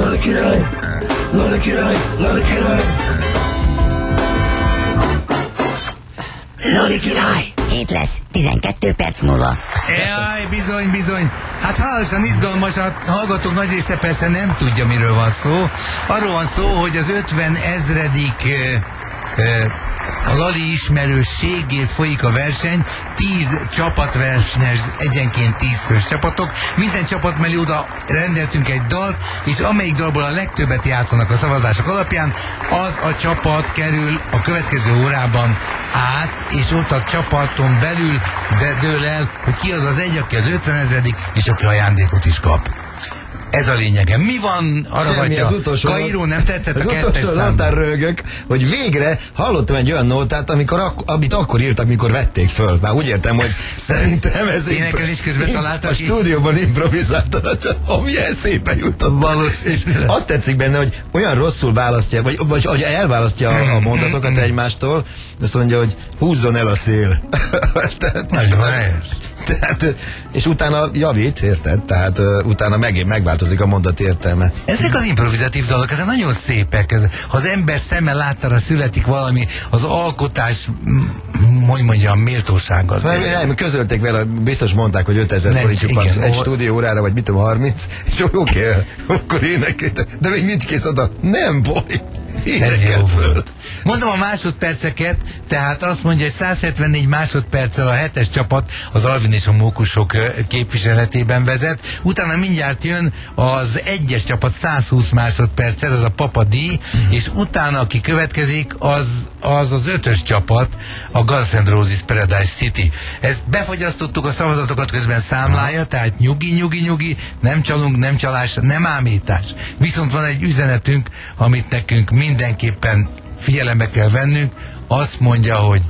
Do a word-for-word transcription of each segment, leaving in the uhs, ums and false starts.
Lali király, Lali király, Lali király. Lali király. Hét lesz, tizenkettő perc múlva. Jaj, bizony, bizony. Hát hálasan izgalmas, a hallgatók nagy része persze nem tudja, miről van szó. Arról van szó, hogy az ötven ezredik e, e, a Lali ismerősségért folyik a verseny. Tíz csapatversenyes, egyenként tíz fős csapatok. Minden csapat mellé oda rendeltünk egy dalt, és amelyik dalból a legtöbbet játszanak a szavazások alapján, az a csapat kerül a következő órában át, és ott a csapaton belül de dől el, hogy ki az az egy, aki az ötvenezredik, és aki ajándékot is kap. Ez a lényege. Mi van arra vagy a Kairó, nem tetszett a kettes utolsó notán röhögök, hogy végre hallottam egy olyan nótát, amikor ak- amit akkor írtak, mikor vették föl. Már úgy értem, hogy szerintem ez... Énekelni is közben találtak. A stúdióban improvizáltan, amilyen szépen jutott. Valószínűleg. Azt tetszik benne, hogy olyan rosszul választja, vagy, vagy, vagy elválasztja a, a mondatokat egymástól, azt mondja, hogy húzzon el a szél. Tehát, nagyon helyes. Tehát, és utána javít, érted? Tehát uh, utána meg, megváltozik a mondat értelme. Ezek az improvizatív dalok, ezek nagyon szépek. Ez, ha az ember szemmel láttára születik valami, az alkotás, hogy mondjam, méltósággal. Nem, közölték vele, biztos mondták, hogy ötezer forintjuk van egy stúdióórára, vagy mit tudom, harminc, és oké, okay, akkor énekelte. De még nincs kész oda. Nem baj. Ez jó volt. Mondom a másodperceket, tehát azt mondja, hogy száz hetvennégy másodperccel a hetes csapat az Alvin és a Mókusok képviseletében vezet. Utána mindjárt jön az egyes csapat száz húsz másodperccel, az a Papa D, mm. és utána, aki következik, az az, az ötös csapat, a Guns N' Roses Paradise City. Ezt befogyasztottuk, a szavazatokat közben számlája, tehát nyugi, nyugi, nyugi, nem csalunk, nem csalás, nem ámítás. Viszont van egy üzenetünk, amit nekünk mindenképpen figyelembe kell vennünk, azt mondja, hogy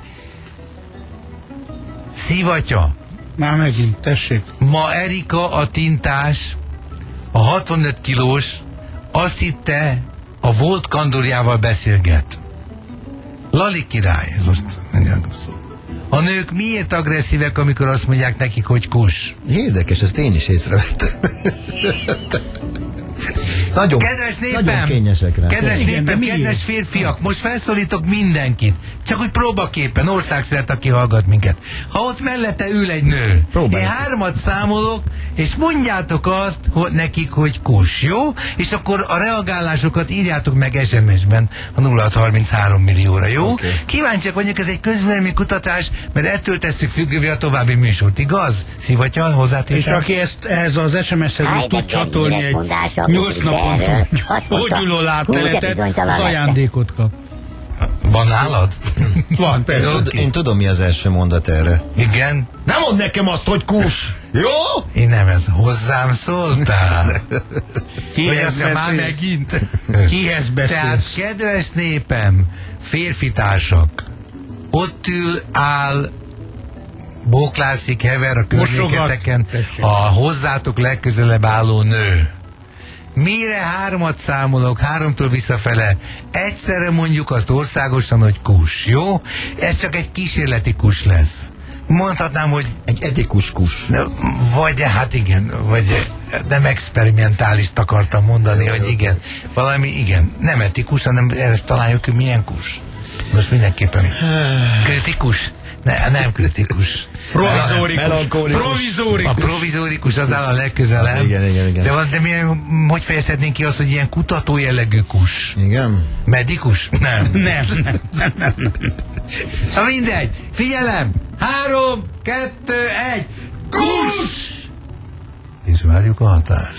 Szivatya, már megint, tessék. Ma Erika a tintás, a hatvanöt kilós, azt hitte, a volt kandorjával beszélget. Lali király, ez most mondjam szó. A nők miért agresszívek, amikor azt mondják nekik, hogy kus? Érdekes, ezt én is észrevettem. Nagyon, kedves népem, nagyon kényesek rá. kedves Igen, népem, kedves férfiak, most felszólítok mindenkit, csak úgy próbaképpen, országszerte, aki hallgat minket. Ha ott mellette ül egy nő, próbálj. én hármat számolok, és mondjátok azt hogy nekik, hogy kus, jó? És akkor a reagálásokat írjátok meg es em es-ben a nulla hat harminchárom millióra, jó? Okay. Kíváncsiak vagyok, ez egy közvélemény kutatás, mert ettől tesszük függővé a további műsort, igaz? Szivatya, hozzátétel? És aki ezt ehhez az es em es-hez tud csatolni egy nyolc naponta gyógyuló látteletet, az ajándékot kap. Van nálad? Van, persze. Tud, én tudom, mi az első mondat erre. Igen? Nem mondd nekem azt, hogy kus! Jó? Én nem, ez hozzám szóltál. Kihez beszélsz? Már megint. Kihez beszélsz? Tehát, kedves népem, férfitársak, ott ül, áll, bóklászik, hever a környéketeken a hozzátok legközelebb álló nő. Mire hármat számolok, háromtól visszafele, egyszerre mondjuk azt országosan, hogy kus, jó? Ez csak egy kísérleti kus lesz. Mondhatnám, hogy... Egy etikus kus. Vagy, hát igen, vagy nem experimentálist akartam mondani, hogy igen. Valami, igen, nem etikus, hanem erre találjuk, hogy milyen kus. Most mindenképpen kritikus. Ne, nem kritikus. Provizórikus. Provizórikus. A provizórikus az áll a legközelebb. Igen, igen, igen. De, de mi, hogy fejezhetnénk ki azt, hogy ilyen kutató jellegű kus? Igen. Medikus? Nem. Nem, nem, nem, nem. Ha mindegy. Figyelem! Három, kettő, egy. Kus! És várjuk a hatást.